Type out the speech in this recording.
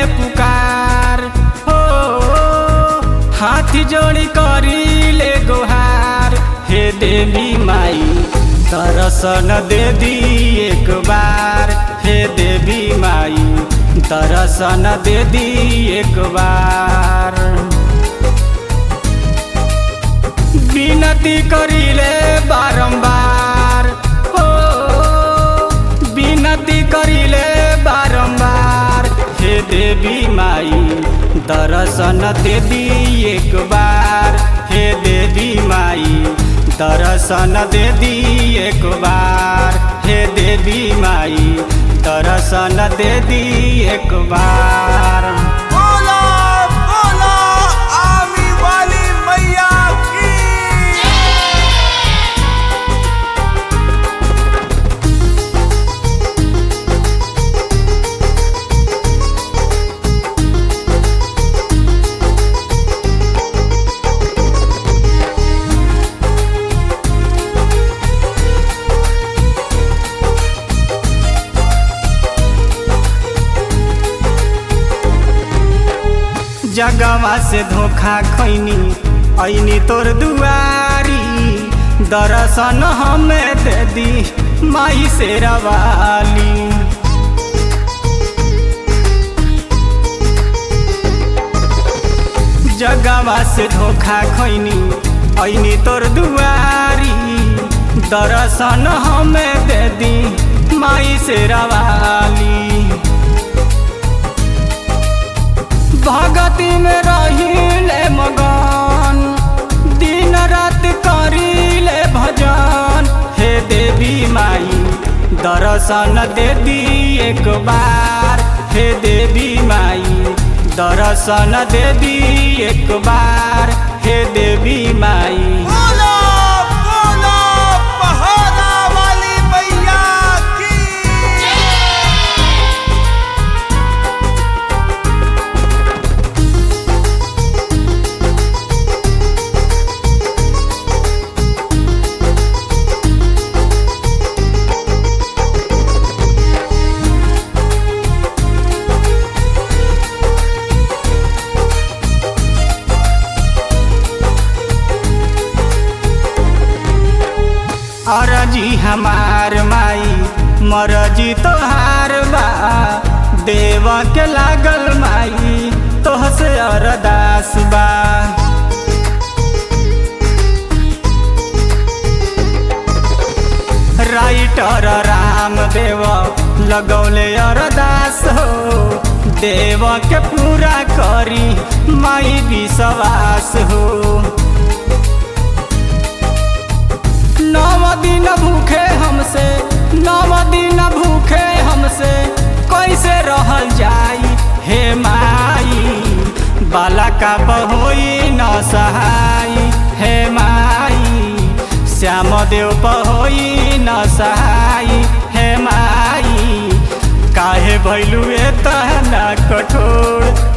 पुकार हो, हाथ जोड़ी करीले गुहार। हे देवी माई दर्शन दे दी एक बार, हे देवी माई दर्शन दे दी एक बार। विनती करिले बारंबार हो, विनती करिले बारंबार। हे देवी माई दर्शन दे दी एक बार, हे देवी माई दर्शन दे दी एक बार, हे देवी माई दर्शन दे दी एक बार। बोलो बोलो आमी वाली मैया की। जगवा से धोखा खैनी ऐनी तोर दुआरी, दर्शन हमें दे दी माई शेरावाली। जगवा से धोखा खैनी ऐनी तोर दुआरी, दर्शन हमें दे दी माई शेरावाली। भगती में रहिले मगन, दिन रात करिले भजन। हे देवी माई दर्शन दे दी एक बार, हे देवी माई दर्शन दे दी एक बार, हे देवी माई। बोलो बोलो पहाड़ा वाली मैया की। अरजी हमार माई मरजी तोहार बा, देव के लागल माई तोह से अरदास बा। राइटर राम देव लगौले अरदास हो, देव के पूरा करी माई विश्वास हो। 9 दिन भूखे हमसे, 9 दिन भूखे हमसे कैसे रहल जाई। हे माई बाला का बहोई न सहाई, हे माई श्याम देव बहोई न सहाई। हे माई काहे भैलू एतना कठोर,